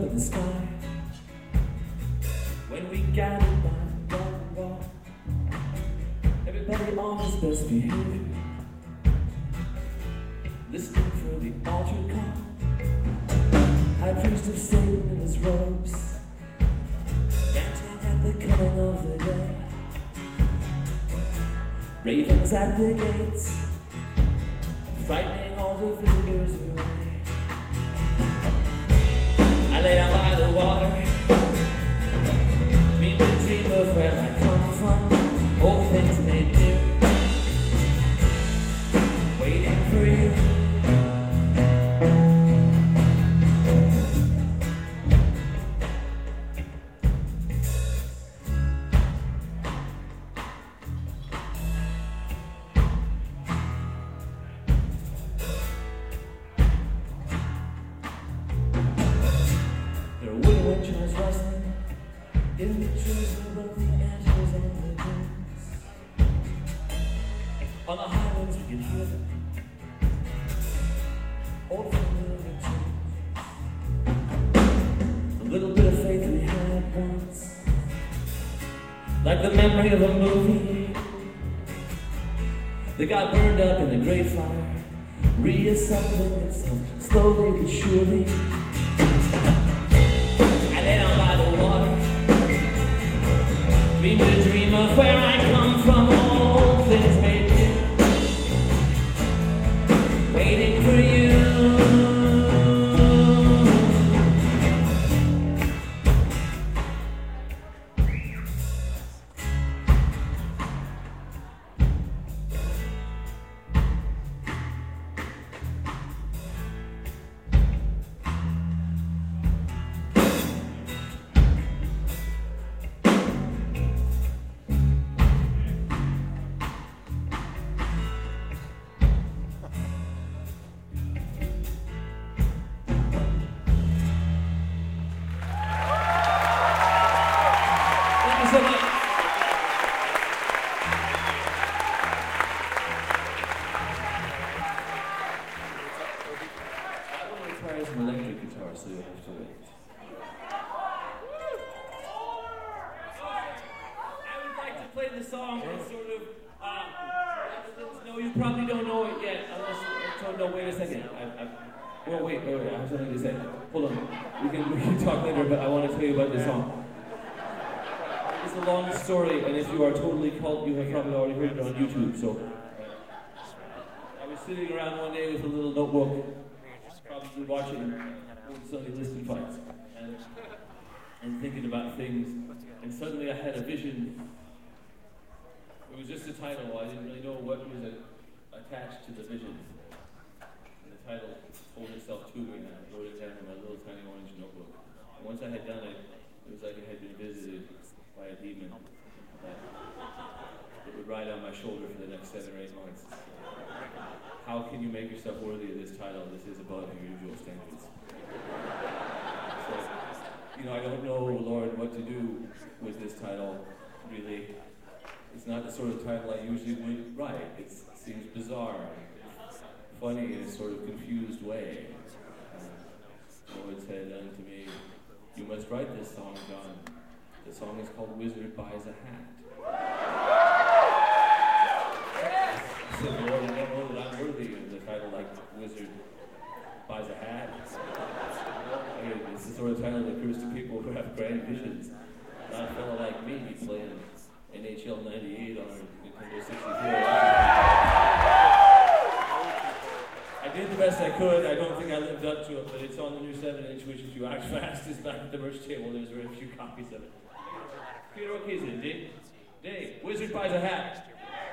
in the sky. When we gathered by the garden wall, everybody on his best behavior, listening for the altar call. High priest of Satan in his robes, chanting at the coming of the dead. Ravens at the gates, frightening all the visitors away. I lay down by the water, dream the dream of where I come from. Old things made new, waiting for you. Winds rustling in the trees above the antlers and the dunes. On the highlands we can hear them, old familiar tunes. A little bit of faith we had once, like the memory of a movie that got burned up in the great fire, reassembling itself slowly but surely. Dream a dream of where I come from, all things made new, waiting for you. An electric guitar, so you'll have to wait. I would like to play the song that's sort of, no, you probably don't know it yet, unless, no, wait a second. Wait, I have something to say. Hold on, we can talk later, but I want to tell you about this song. It's a long story, and if you are totally cult, you have probably already heard it on YouTube, so. I was sitting around one day with a little notebook, probably watching old Sunday Liston fights and thinking about things, and suddenly I had a vision. It was just a title. I didn't really know what was attached to the vision. And the title told itself to me, and I wrote it down in my little tiny orange notebook. And once I had done it, it was like I had been visited by a demon that would ride on my shoulder for the next 7 or 8 months. How can you make yourself worthy of this title? This is above your usual standards. So, I don't know, Lord, what to do with this title, really. It's not the sort of title I usually would write. It seems bizarre, funny in a sort of confused way. The Lord said unto me, you must write this song, John. The song is called Wizard Buys a Hat. I said, Lord, I don't know that I'm worthy of the title like Wizard Buys a Hat. It's the sort of title that occurs to people who have grand visions. Not a fellow like me playing NHL 98 on a Nintendo 64. I did the best I could. I don't think I lived up to it, but it's on the new 7-inch, which if you act fast is back at the merch table. There's a few copies of it. Peter O'Keefe, Dave, Wizard Buys a Hat.